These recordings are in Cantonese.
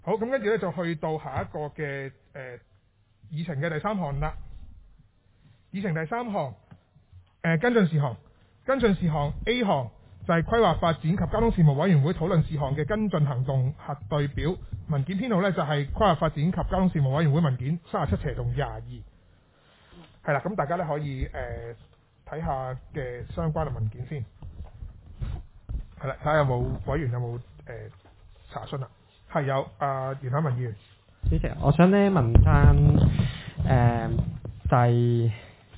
好，咁跟住咧就去到下一個嘅議程嘅第3項啦。議程第3項跟進事項，跟進事項 A 項就係規劃發展及交通事務委員會討論事項嘅跟進行動核對表，文件編號咧就係規劃發展及交通事務委員會文件37/22。係啦，咁大家咧可以睇下嘅相關嘅文件先。係啦，睇下有冇委員有冇查詢啦。係有袁海文議員。 主席，我想咧問翻第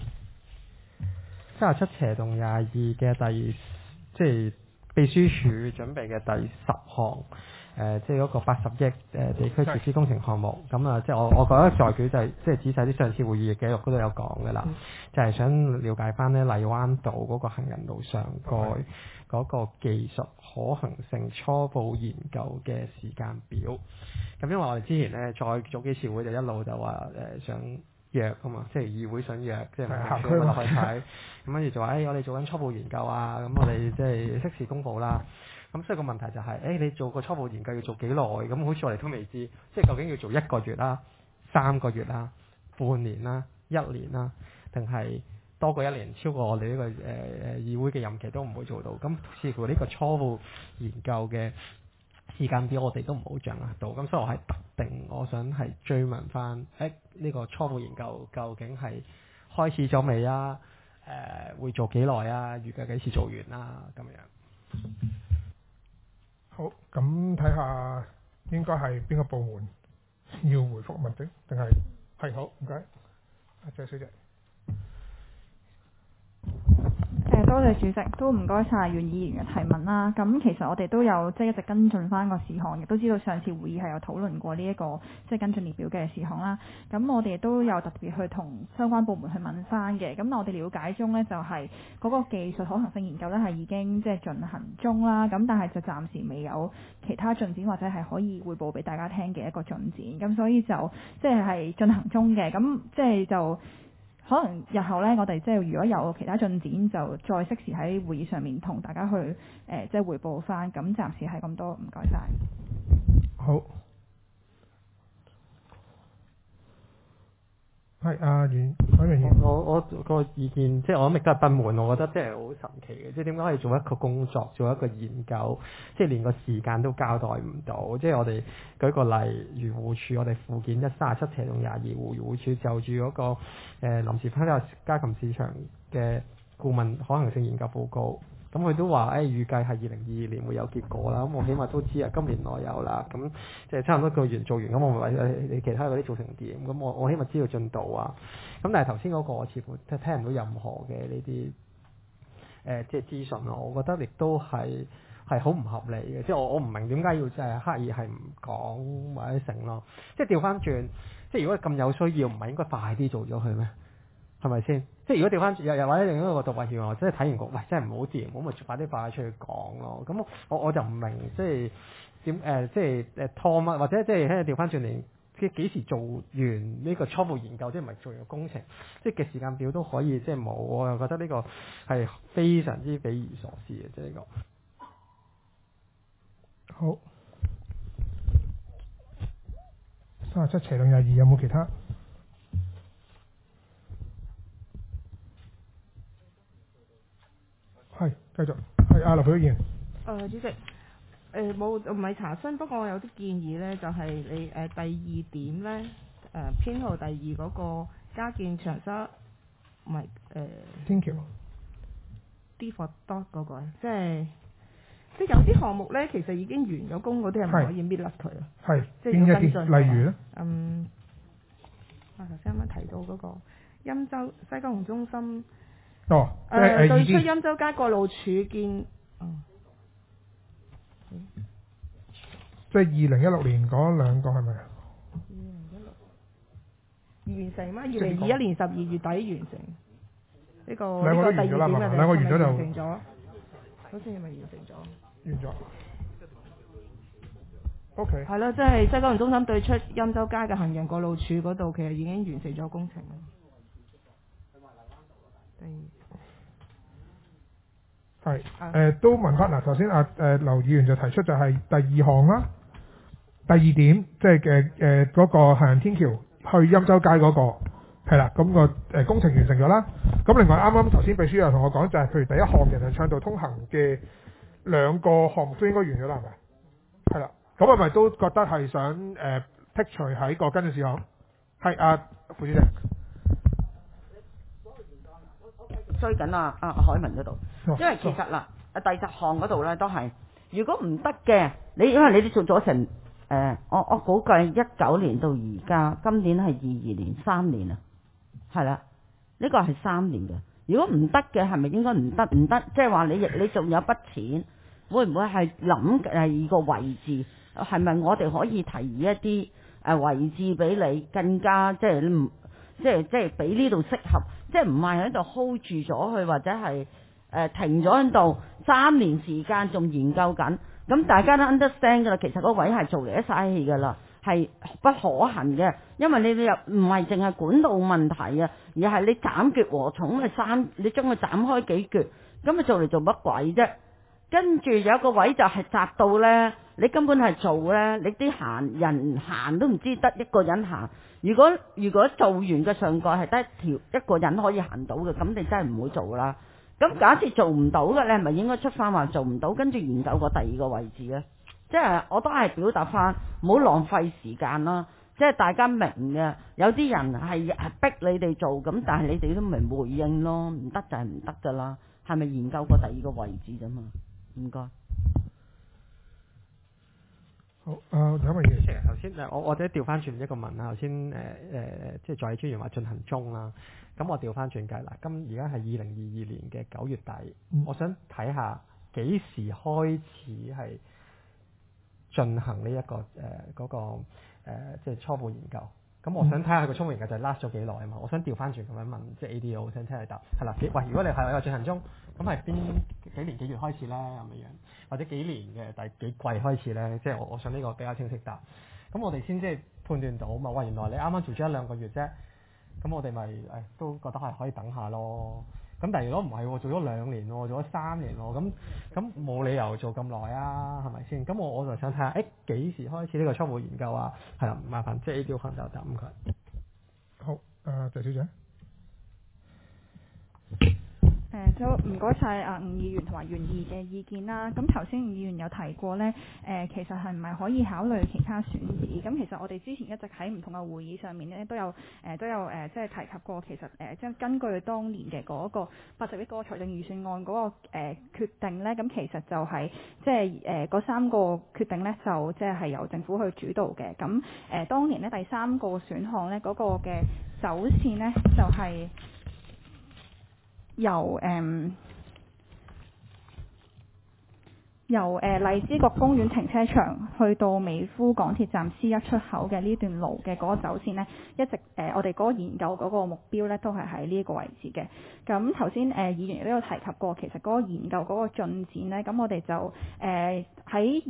37/22嘅即係秘書處準備嘅第10項，即係嗰個80億地區設施工程項目。咁啊，即係我覺得在舉就係即係仔細啲上次會議嘅記錄嗰度有講㗎啦，就係想了解翻咧荔灣道嗰個行人路上蓋嗰個技術可行性初步研究嘅時間表。咁因為我哋之前咧再早幾次會就一路就話想約啊嘛，即係議會想約，即係行區落去睇，咁跟住就話我哋做緊初步研究啊，咁我哋即係適時公佈啦。咁所以個問題就係你做個初步研究要做幾耐？咁好似我哋都未知，即係究竟要做1個月啦、3個月啦、半年啦、1年啦，定係多過1年，超過我哋呢個議會嘅任期都唔會做到。咁似乎呢個初步研究嘅時間表我哋都唔好掌握到，咁所以我係特定我想係追問翻呢個初步研究究竟係開始咗未啊？會做幾耐啊？預計幾時做完啊？咁樣。 好，咁睇下應該係邊個部門要回覆問的，定係好唔該，謝小姐。 多謝主席，都唔該晒袁議員嘅提問啦。咁其實我哋都有即係一直跟進翻個事項，亦都知道上次會議係有討論過呢一個即係跟進列表嘅事項啦。咁我哋都有特別去同相關部門去問翻嘅。咁我哋了解中呢，就係嗰個技術可行性研究呢係已經即係進行中啦。咁但係就暫時未有其他進展或者係可以匯報俾大家聽嘅一個進展。咁所以就即係進行中嘅。咁即係就。可能日後咧，我哋即係如果有其他進展，就再適時喺會議上面同大家去即係彙報翻。咁暫時係咁多，唔該晒。 好，係袁海明議員。 我個意見即係我諗亦都係不滿，我覺得即係好神奇嘅，即係點解可以做一個工作，做一個研究，即係連個時間都交代唔到。即係我哋舉個例，漁護署我哋附件137/22漁護署就住嗰個臨時分拆家禽市場嘅顧問可行性研究報告。咁佢都話預計係2022年會有結果啦。咁我起碼都知今年內有啦。咁即係差唔多個月做完，咁我咪話你其他嗰啲做成點？咁我起碼知道進度啊。咁但係頭先嗰個我似乎聽唔到任何嘅呢啲即係資訊咯。我覺得亦都係好唔合理嘅。即係我唔明點解要即係刻意係唔講或者成咯。即係調翻轉，即係如果咁有需要，唔係應該快啲做咗佢咩？係咪先？即係如果調翻轉又或者另一個角度話，原來真係睇完局，喂，真係唔好掂，咁咪快啲擺出去講咯。咁我就唔明，即係點即係拖乜，或者即係喺調翻轉嚟，即係幾時做完呢個初步研究，即係唔係做完個工程，即係嘅時間表都可以即係冇。我又覺得呢個係非常之匪夷所思嘅，即係呢個。 好，37/22有冇其他？係，繼續。係劉佩儀。 主席，冇唔係查詢，不過我有啲建議咧，就係你第2點咧，編號第2嗰個加建長沙，唔係天橋。 D4 dot 嗰個，即係有啲項目咧，其實已經完咗工嗰啲係咪可以搣甩佢啊？ 係。 即係要跟進。 例如咧？ 頭先啱啱提到嗰個欽州西九龍中心。 哦。 對出欽州街過路處建。 即係2016年嗰兩個係咪啊 ？2016完成嗎？2021年12月底完成。呢個兩個都完咗啦，兩個完咗就完成咗。好似係咪完成咗？ 完咗。OK。 係咯，即係西九龍中心對出欽州街嘅行人過路處嗰度，其實已經完成咗工程啦。 係都問翻嗱，頭先劉議員就提出就係第2項啦。 第二點即係嗰個行人天橋去欽州街嗰、個係啦，咁、個工程完成咗啦。咁另外啱啱頭先秘書又同我講就係譬如第一項人行暢道通行嘅2個項目都應該完咗啦，係咪？係啦，咁係咪都覺得係想剔除喺個跟進事項？係副主席。 追緊海文嗰度，因為其實嗱第10項嗰度咧都係，如果唔得嘅，因為你哋做咗成我估計19年到而家，今年係22年3年啊，係啦，呢個係3年嘅。如果唔得嘅，係咪應該唔得？即係話你仲有筆錢，會唔會係諗第二個位置？係咪我哋可以提議一啲位置俾你更加即係俾呢度適合？即係唔係喺度 hold 住咗佢，或者係停咗喺度3年時間仲研究緊，咁大家都 understand 㗎啦。其實嗰位係做嚟一嘥氣㗎啦，係不可行嘅，因為你又唔係淨係管道問題啊，而係你斬決禾蟲嘅你將佢斬開幾橛，咁你做嚟做乜鬼啫？跟住有個位就係窄到呢，你根本係做呢，你啲人行都唔知得一個人行。如果做完嘅上蓋係得一個人可以行到嘅，咁你真係唔會做啦。咁假設做唔到嘅，你係咪應該出翻話做唔到，跟住研究個第二個位置呢？即係我都係表達翻，唔好浪費時間啦。即係大家明嘅，有啲人係逼你哋做，咁但係你哋都唔明回應咯，唔得就係唔得噶啦。係咪研究過第二個位置啫嘛？唔該。 好，有乜嘢？ 頭先我或者調翻轉一個問啦。頭先即係在專員話進行中啦。咁我調翻轉計啦。而家係2022年嘅9月底，我想睇下幾時開始係進行呢一個嗰個即係初步研究。咁我想睇下佢個初步研究就 last 咗幾耐啊嘛。我想調翻轉咁樣問，即係 ADO，我想聽你答。係啦，喂，如果你係有進行中，咁係幾年幾月開始咧咁樣？或者幾年嘅第幾季開始咧？即係我想呢個比較清晰答。咁我哋先即係判斷到嘛。喂，原來你啱啱做咗1-2個月啫。咁我哋咪都覺得係可以等下咯。咁但係如果唔係喎，做咗2年喎，做咗3年喎，咁冇理由做咁耐啊，係咪先？咁我就想睇下，幾時開始呢個初步研究啊？係啦，麻煩即係 ADO 可能就答唔該。 好，謝小姐。 都唔該晒伍議員同埋袁議嘅意見啦。咁頭先伍議員有提過呢，其實係唔係可以考慮其他選址？咁其實我哋之前一直喺唔同嘅會議上面呢，都有即係提及過，其實即係根據當年嘅嗰個80億嗰個財政預算案嗰個決定呢，咁其實就係即係嗰3個決定呢，就即係由政府去主導嘅。咁當年呢，第3個選項呢，嗰個嘅走線呢，就係由荔枝角公園停車場去到美孚港鐵站 C1 出口嘅呢段路嘅嗰個走線呢，一直我哋嗰個研究嗰個目標呢，都係喺呢一個位置嘅。咁頭先議員亦都有提及過，其實嗰個研究嗰個進展呢，咁我哋就喺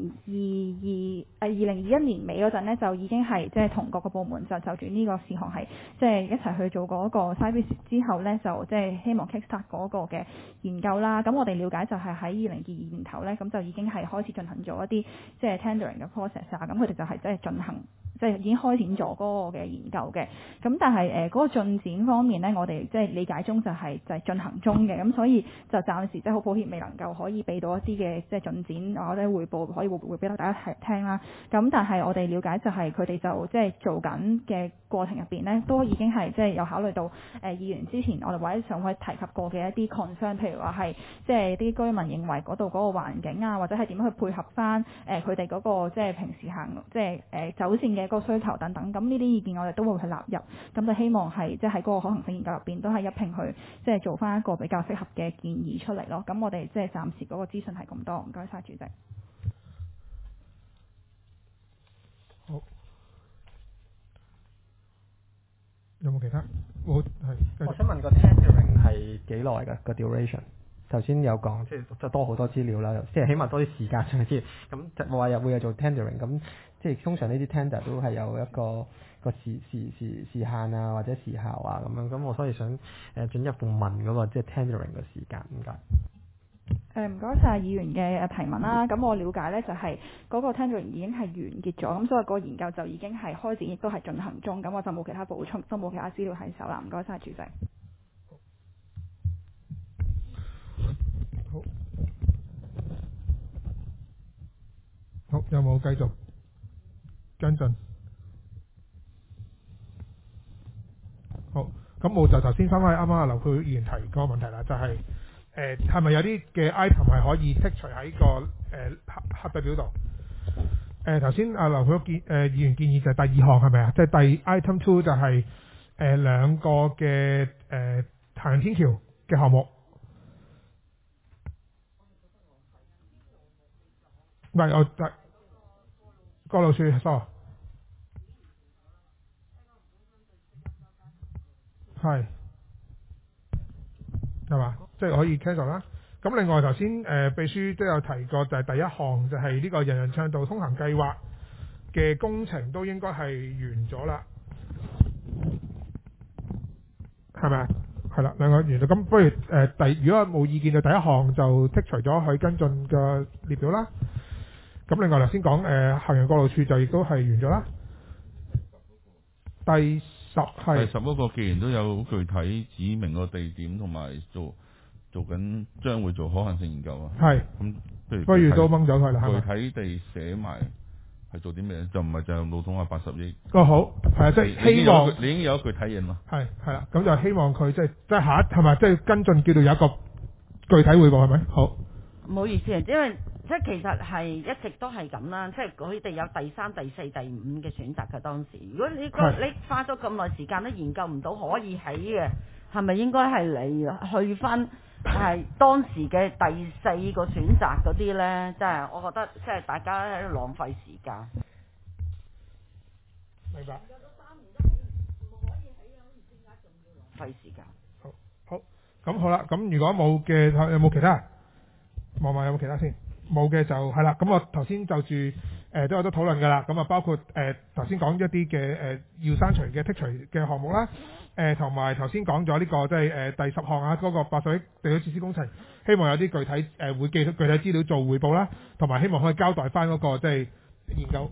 2021年尾嗰陣呢，就已經係即係同各個部門就住呢個事項係即係一齊去做嗰個 site visit 之後呢，就即係希望 kickstart 嗰個嘅研究啦。咁我哋了解就係喺2022年頭呢，咁就已經係開始進行咗一啲即係 tendering 嘅 process 啊。咁佢哋就係即係進行。即係已經開展咗嗰個嘅研究嘅，咁但係嗰個進展方面呢，我哋即係理解中就係進行中嘅，咁所以就暫時即係好抱歉未能夠可以俾到一啲嘅即係進展或者彙報可以會俾到大家聽啦。咁但係我哋了解就係佢哋就即係做緊嘅過程入邊呢，都已經係即係有考慮到議員之前我哋或者上位提及過嘅一啲 concern，譬如話係即係啲居民認為嗰度嗰個環境啊，或者係點樣去配合翻佢哋嗰個即係平時行即係走線嘅個需求等等，咁呢啲意見我哋都會去納入，咁就希望係即係喺嗰個可行性研究入邊都係一併去即係做翻一個比較適合嘅建議出嚟咯。咁我哋即係暫時嗰個資訊係咁多，唔該晒主席。 好，有冇其他？我想問個 tendering 係幾耐㗎個 duration？頭先有講，即係多好多資料啦，即係起碼多啲時間上去知。咁就話又會有做 tendering，咁即係通常呢啲 tender 都係有一個時限啊，或者時效啊咁樣。咁我所以想進一步問嗰個即係 tendering 嘅時間點解？ 唔該晒議員嘅提問啦。咁我了解呢就係嗰個 tendering 已經係完結咗，咁所以個研究就已經係開展，亦都係進行中。咁我就冇其他補充，都冇其他資料喺手啦。唔該晒主席。 好，有冇繼續跟進？好，咁我就頭先翻返去啱啱阿劉佩議員提嗰個問題啦，就係係咪有啲嘅 item 係可以剔除喺個黑底表度？頭先阿劉佩議員建議就係第二項係咪啊？即係第 item 2就係兩個嘅行人天橋嘅項目。唔係，我過路處 sorry 係嘛？即係可以 cancel 啦。咁另外頭先秘書都有提過，就係第一項就係呢個人人暢道通行計劃嘅工程都應該係完咗啦，係咪啊？係啦，兩個完咗。咁不如如果冇意見就第一項就剔除咗佢跟進嘅列表啦。咁另外頭先講行人過路處就亦都係完咗啦。第十嗰個既然都有具體指明個地點同埋做緊將會做可行性研究啊。係。咁不如都掹走佢啦，係咪？具體地寫埋係做啲咩？就唔係就係路統話80億。好，係啊，即係希望你已經有一具體嘢嘛。係啦，咁就希望佢即係下一係咪即係跟進叫做有一個具體匯報係咪？好。 唔好意思啊，因為即係其實係一直都係咁啦，即係佢哋有第3、第4、第5嘅選擇嘅當時。如果你花咗咁耐時間都研究唔到可以起嘅，係咪應該係你去翻係當時嘅第4個選擇嗰啲呢？即係我覺得即係大家喺度浪費時間。 明白。 費時間。 好，咁好啦。咁如果冇嘅，有冇其他？望下有冇其他先，冇嘅就係啦。咁我頭先就住都有得討論㗎啦。咁啊包括頭先講一啲嘅要刪除嘅剔除嘅項目啦。同埋頭先講咗呢個即係第10項啊，嗰個80億地鐵設施工程，希望有啲具體會記到具體資料做匯報啦，同埋希望可以交代翻嗰個即係研究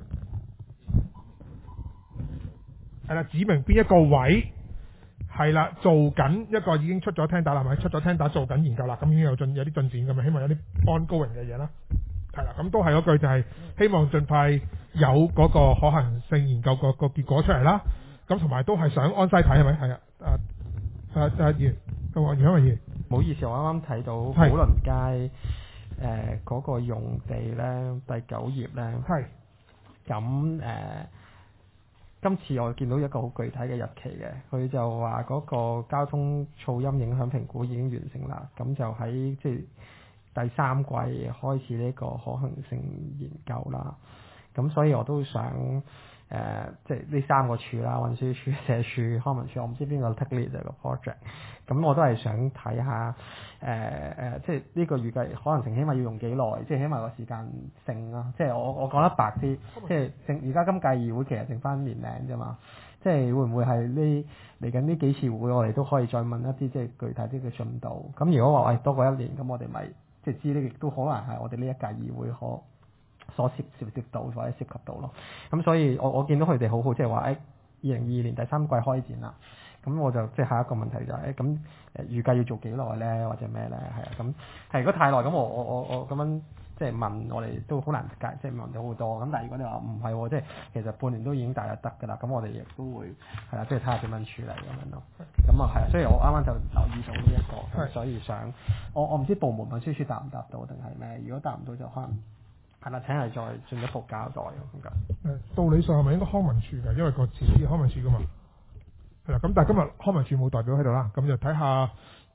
係啦，指明邊一個位。係啦，做緊一個已經出咗聽打啦，係咪？出咗聽打做緊研究啦，咁已經有啲進展咁啊，希望有啲 ongoing 嘅嘢啦。係啦，咁都係嗰句就係希望盡快有嗰個可行性研究個結果出嚟啦。咁同埋都係想安西睇係咪？係啊，議員，余香雲議員。 唔好意思，我啱啱睇到寶輪街嗰個用地咧，第9頁咧。係。咁今次我見到一個好具體嘅日期嘅，佢就話嗰個交通噪音影響評估已經完成啦，咁就喺即係第3季開始呢個可行性研究啦。咁所以我都想即係呢3個處啦，運輸署、社署、康文署，我唔知邊個 take lead 個 project。咁我都係想睇下即係呢個預計可能性起碼要用幾耐，即係起碼個時間性啦。即係我講得白啲，即係而家今屆議會其實剩翻年零啫嘛。即係會唔會係嚟緊呢幾次會我哋都可以再問一啲即係具體啲嘅進度。咁如果話多過1年，咁我哋咪即係知呢，亦都可能係我哋呢一屆議會所涉到或者涉及到咯。咁所以我見到佢哋好好，即係話2022年第3季開展啦。咁我就即係下一個問題就係咁預計要做幾耐咧，或者咩咧？係啊，咁係如果太耐咁我咁樣即係問我哋都好難解，即係問到好多。咁但係如果你話唔係喎，即係其實半年都已經大約得㗎啦。咁我哋亦都會係啦，即係睇下點樣處理咁樣咯。咁啊係啊，所以我啱啱就留意到呢一個，所以想我唔知部門運輸署答唔答到定係咩？如果答唔到就可能係啦，請係再進一步交代咁解。 道理上係咪應該康文署㗎？因為個設施係康文署㗎嘛。係啦，咁但係今日康文署冇代表喺度啦，咁就睇下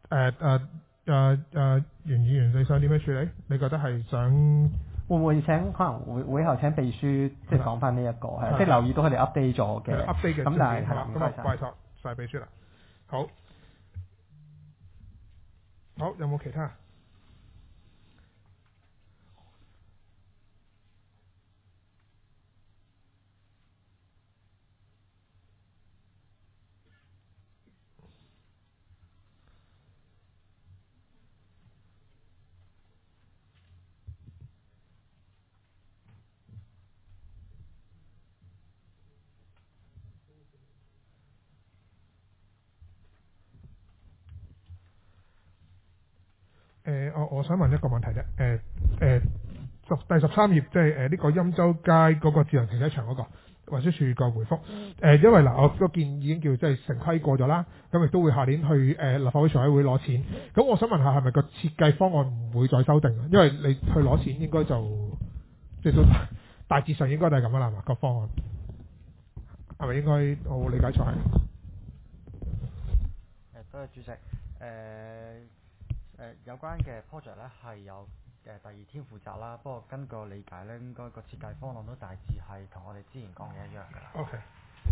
袁議員你想點樣處理？你覺得係想會唔會請可能會後請秘書即係講翻呢一個係即係留意到佢哋 update 咗嘅 update 嘅， 咁但係係啦， 咁啊拜託晒秘書啦。好，有冇其他？ 我想問一個問題啫。第13頁即係呢個欽州街嗰個智能停車場嗰個運輸署個回覆。因為嗱，我個件已經叫即係成規過咗啦，咁亦都會下年去立法會財委會攞錢。咁我想問下係咪個設計方案唔會再修訂？因為你去攞錢應該就即係都大致上應該都係咁啦，係嘛？個方案係咪應該我理解錯係？ 多謝主席。有關嘅 project 咧係由第二天負責啦，不過根據我理解咧，應該個設計方案都大致係同我哋之前講嘅一樣㗎啦。 OK。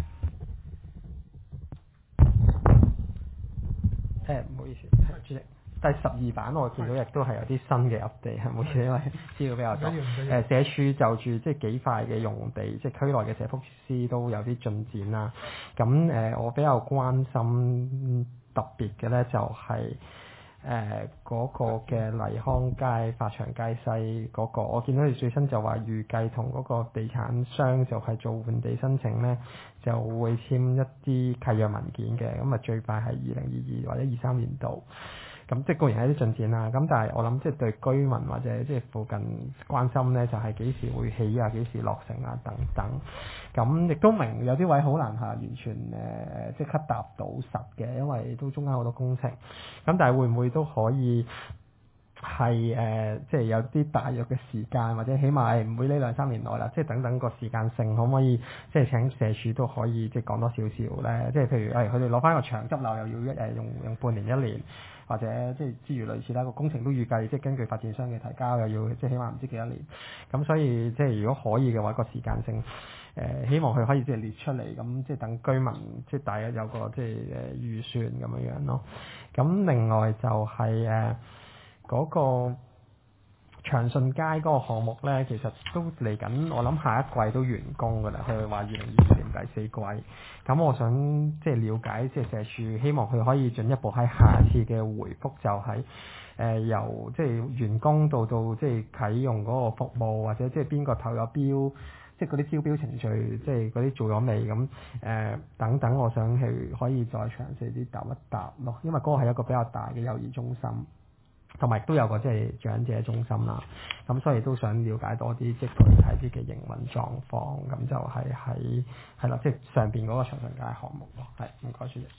唔好意思，主席。第12版我見到亦都係有啲新嘅 update，係唔好意思，因為資料比較多。社署就住即係幾塊嘅用地，即係區內嘅社福設施都有啲進展啦。咁我比較關心特別嘅咧就係嗰個嘅麗康街、發祥街西嗰個，我見到佢最新就話預計同嗰個地產商就係做換地申請咧，就會簽一啲契約文件嘅，咁啊最快係2022或者23年度。咁即係固然係啲進展啦，咁但係我諗即係對居民或者即係附近關心咧，就係幾時會起啊，幾時落成啊等等。咁亦都明有啲位好難完全即刻答到實嘅，因為都中間好多工程。咁但係會唔會都可以係即係有啲大約嘅時間，或者起碼唔會呢2-3年內啦，即係等等個時間性，可唔可以即係請社署都可以即係講多少少咧？即係譬如佢哋攞翻個牆執漏又要用半年1年。或者即係諸如類似啦，個工程都預計即係根據發展商嘅提交又要即係起碼唔知幾多年，咁所以即係如果可以嘅話，個時間性希望佢可以即係列出嚟，咁即係等居民即係大約有個即係預算咁樣樣咯。咁另外就係嗰個長順街嗰個項目咧，其實都嚟緊，我諗下一季都完工㗎啦。佢話2022年第4季。咁我想即係了解，即係社署希望佢可以進一步喺下次嘅回覆就係由即係完工到即係啟用嗰個服務，或者即係邊個投咗標，即係嗰啲招標程序，即係嗰啲做咗未咁等等，我想係可以再詳細啲答一答咯。因為嗰個係一個比較大嘅幼兒中心。同埋亦都有個即係長者中心啦，咁所以都想了解多啲即係具體啲嘅營運狀況，咁就係啦，即係上邊嗰個長順街項目咯。係，唔該，主席。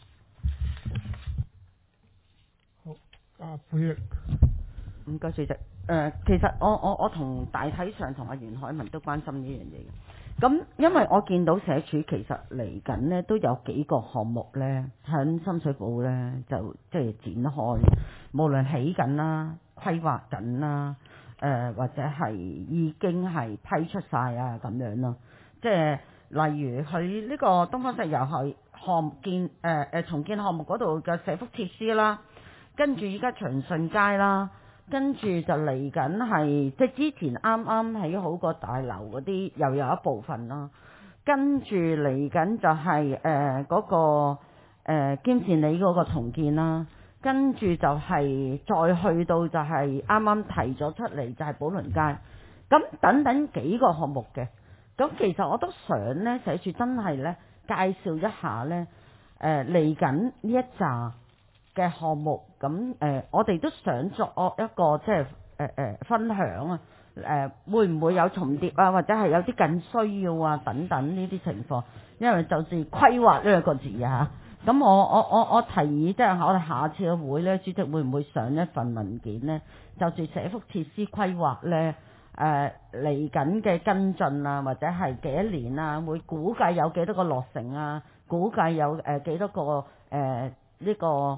好，傅議員。 唔該，主席。其實我同大體上同阿袁海文都關心呢樣嘢嘅。咁因為我見到社署其實嚟緊呢都有幾個項目呢，喺深水埗呢就即係展開，無論起緊啦、規劃緊啦，或者係已經係批出晒啊咁樣咯。即係例如佢呢個東方石油係重建項目嗰度嘅社福設施啦，跟住依家長順街啦。跟住就嚟緊係，即係之前啱啱起好個大樓嗰啲，又有一部分啦。跟住嚟緊就係嗰個兼善里嗰個重建啦。跟住就係再去到就係啱啱提咗出嚟就係寶輪街。咁等等幾個項目嘅。咁其實我都想呢，社署真係呢介紹一下呢嚟緊呢一紮嘅項目，咁我哋都想作一個即係分享啊，會唔會有重疊啊，或者係有啲更需要啊等等呢啲情況，因為就是規劃呢個字啊，咁我提議即係我哋下次嘅會呢，主席會唔會上一份文件呢？就住社福設施規劃呢，嚟緊嘅跟進啊，或者係幾多年啊，會估計有幾多個落成啊，估計有幾多個呢個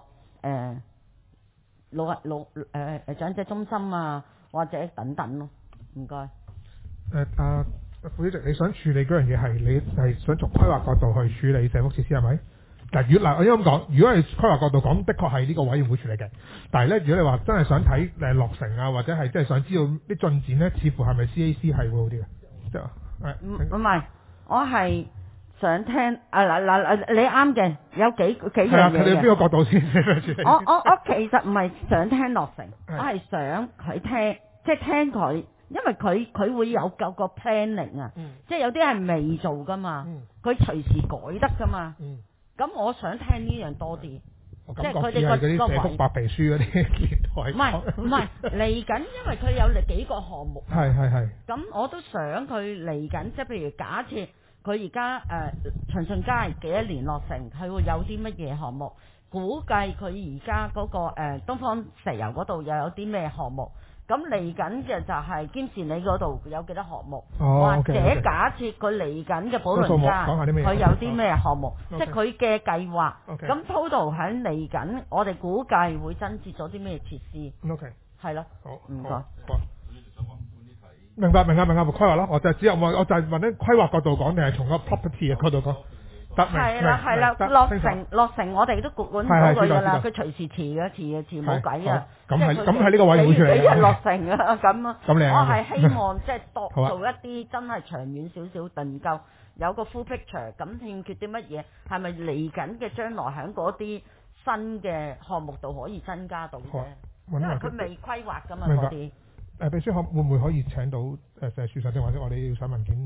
長者中心啊，或者等等咯，唔該。 副主席，你想處理嗰樣嘢係你係想從規劃角度去處理社福設施係咪？嗱，我應該咁講，如果係規劃角度講，的確係呢個委員會處理嘅。但係咧，如果你話真係想睇落成啊，或者係即係想知道啲進展咧，似乎係咪 CAC 係會好啲嘅？即係唔係，我係想聽你啱嘅，有幾樣嘢嘅。佢哋邊個角度先？ 我其實唔係想聽落成，我係想佢聽，即係聽佢，因為佢會有個 planning 啊，即係有啲係未做噶嘛，佢隨時改得噶嘛。咁我想聽呢樣多啲， 即係佢哋個社福白皮書嗰啲年代。 唔係嚟緊，因為佢有幾個項目。 係。 咁我都想佢嚟緊，即係譬如假設佢而家長順街幾多年落成，佢會有啲乜嘢項目？估計佢而家嗰個東方石油嗰度又有啲咩項目？咁嚟緊嘅就係堅士里嗰度有幾多項目？或者假設佢嚟緊嘅寶輪街，佢有啲咩項目？即係佢嘅計劃。咁 total 喺嚟緊，我哋估計會增設咗啲咩設施 ？OK， 係咯。 好， 唔該。 明白，規劃啦。我就只有我就係問啲規劃角度講，定係從個 property 嘅角度講？係啦，落成我哋都管唔到佢㗎啦，佢隨時遲冇計啊！ 咁喺呢個位會出嚟。 幾日落成啊？咁啊！ 咁我係希望即係做一啲真係長遠少少訂夠，有個 full picture。咁欠缺啲乜嘢？係咪嚟緊嘅將來喺嗰啲新嘅項目度可以增加到啫？因為佢未規劃㗎嘛嗰啲。 秘書會唔會可以請到社署或者我哋要上文件？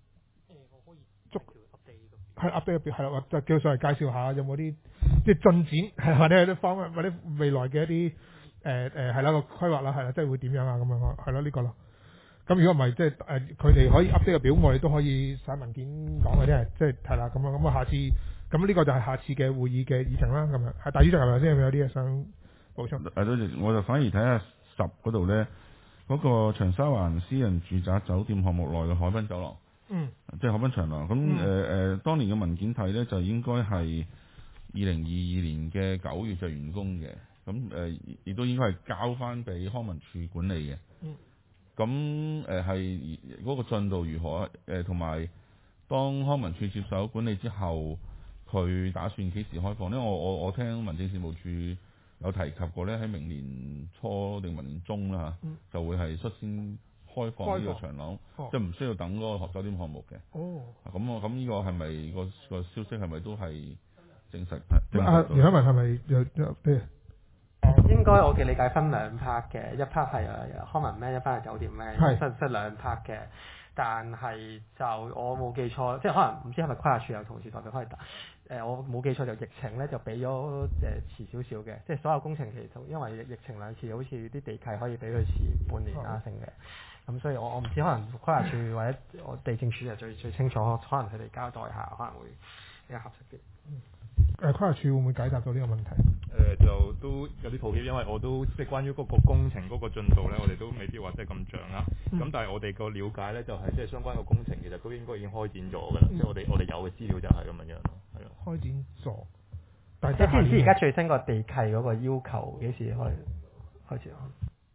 係 update 入邊係啦，就叫上嚟介紹下有冇啲即係進展，或者有啲方案，或者未來嘅一啲係啦個規劃啦，係啦，即係會點樣啊咁樣咯，係咯呢個咯。咁如果唔係即係佢哋可以 update 嘅表，我哋都可以寫文件講嘅啫，即係係啦咁樣咁啊，下次咁呢個就係下次嘅會議嘅議程啦，咁樣係大主席係咪先有啲嘢想補充？ 我就反而睇下10嗰度咧，嗰個長沙灣私人住宅酒店項目內嘅海濱走廊。即係海濱長廊咁當年嘅文件睇咧，就應該係2022年嘅9月就完工嘅，咁亦都應該係交翻俾康文署管理嘅。咁係嗰個進度如何？同埋當康文署接手管理之後，佢打算幾時開放？因為我聽民政事務處有提及過咧，喺明年初定明年中啦嚇，就會係率先開放呢個長廊，即係唔需要等嗰個酒店項目嘅。咁呢個係咪個消息係咪都係證實？ 袁海文係咪有應該我嘅理解分2 part 嘅，一 part 係康文咩，一 part 係酒店咩，即係2 part 嘅。但係就我冇記錯，即係可能唔知係咪規劃署有同事代表可以答。我冇記錯就疫情咧就俾咗遲少少嘅，即係所有工程期因為疫情2次，好似啲地契可以俾佢遲半年啊成嘅。咁所以我唔知可能規劃署或者我地政署係最清楚，可能佢哋交代下可能會比較合適啲。 規劃署會唔會解答到呢個問題？ 就都有啲抱歉，因為我都即係關於嗰個工程嗰個進度咧，我哋都未必話即係咁掌握。咁但係我哋個了解咧，就係即係相關嘅工程其實都應該已經開展咗㗎啦。即係我哋有嘅資料就係咁樣咯，係咯。開展咗，但係知唔知而家最新個地契嗰個要求幾時開始啊？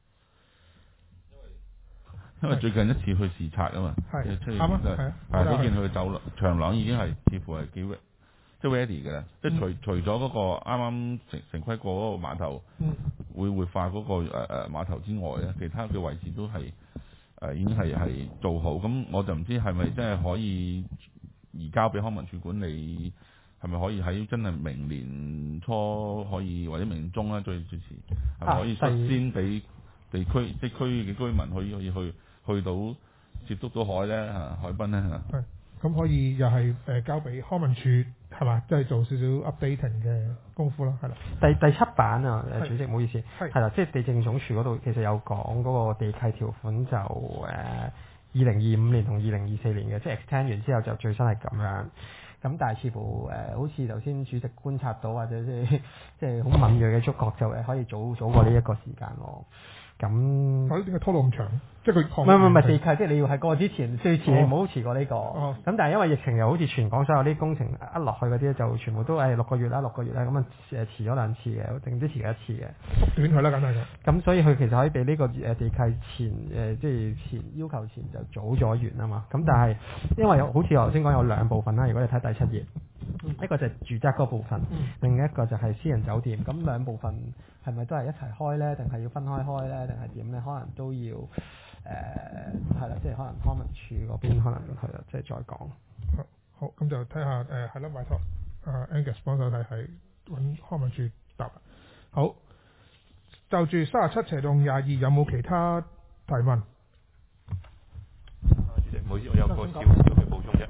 因為最近一次去視察啊嘛， 啱啊， 嗰件佢嘅長廊已經係似乎係即係 ready 嘅啦，即係除咗嗰個啱啱城規過嗰個碼頭會活化嗰個碼頭之外咧，其他嘅位置都係已經係做好。咁我就唔知係咪真係可以移交俾康文署管理，係咪可以喺真係明年初可以或者明年中啦最遲係咪可以率先俾地區即係區嘅居民可以去到接觸到海咧海濱咧係咁可以又係交俾康文署係嘛，即係做少少 updating 嘅功夫啦，係啦。第 7版啊，主席唔好意思，係啦，即係地政總署嗰度其實有講嗰個地契條款就2025年同2024年嘅，即係 extend 完之後就最新係咁樣。咁但係似乎好似頭先主席觀察到或者即係好敏鋭嘅觸覺，就可以早過呢一個時間喎。咁點解拖到咁長？即係佢唔係地契，即係你要係過之前最遲，你唔好遲過呢個。咁但係因為疫情又好似全港所有啲工程一落去嗰啲就全部都6個月啦，咁啊遲咗2次嘅，定唔知遲咗1次嘅。 縮短佢啦，梗係咁所以佢其實可以俾呢個地契前即係前要求前就早咗完啊嘛。咁但係因為好似我頭先講有2部分啦，如果你睇第7頁，一個就係住宅嗰部分，另一個就係私人酒店。咁2部分係咪都係一齊開咧，定係要分開咧，定係點咧？可能都要係啦，即係可能康文署嗰邊可能係啦，即係再講。 好，咁就睇下係啦，委託Angus 幫手睇係揾康文署答。好，就住37/22有冇其他提問？ 主席，唔好意思，我有個小嘅補充啫。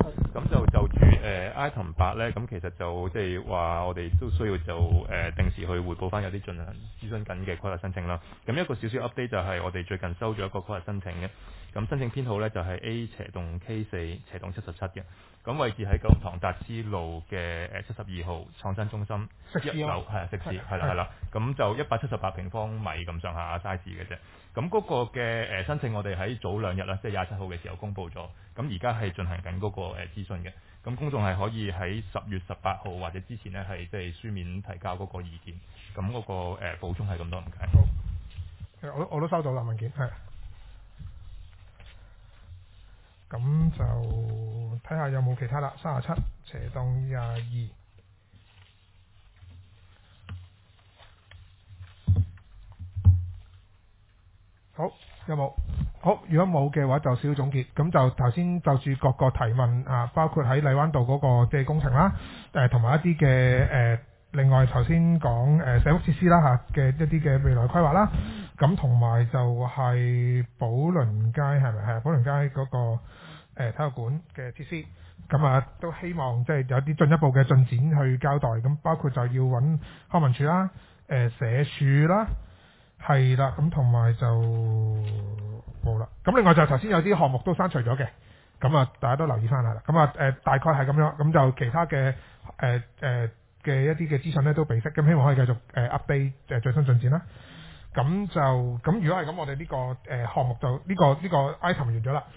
咁就住item 8咧，咁其實就即係話我哋都需要就定時去匯報翻有啲進行諮詢緊嘅規劃申請啦。咁一個少少 update 就係我哋最近收咗一個規劃申請嘅，咁申請編號咧就係 A/K4/77嘅。咁位置喺九龍塘達之路嘅72號創新中心1樓，係食肆，係啦，咁就178平方米咁上下 size 嘅啫。咁嗰個嘅申請我哋喺早2日啦，即係27號嘅時候公佈咗，咁而家係進行緊嗰個諮詢嘅。咁公眾係可以喺10月18號或者之前咧係即係書面提交嗰個意見。咁嗰個補充係咁多，唔該。 好，我都收到啦文件，係。咁就睇下有冇其他啦，37/22。好，有冇？好，如果冇嘅話就少少總結。咁就頭先就住各個提問啊，包括喺荔灣道嗰個即係工程啦，同埋一啲嘅另外頭先講社福設施啦嘅一啲嘅未來規劃啦。咁同埋就係寶輪街係咪？係寶輪街嗰個體育館嘅設施。咁啊都希望即係有啲進一步嘅進展去交代。咁包括就要揾康文署啦、社署啦。係啦，咁同埋就冇啦。咁另外就頭先有啲項目都刪除咗嘅，咁啊大家都留意翻啦。咁啊大概係咁樣，咁就其他嘅嘅一啲嘅資訊咧都備悉，咁希望可以繼續update 最新進展啦。咁如果係咁，我哋呢個項目就呢個 item 完咗啦。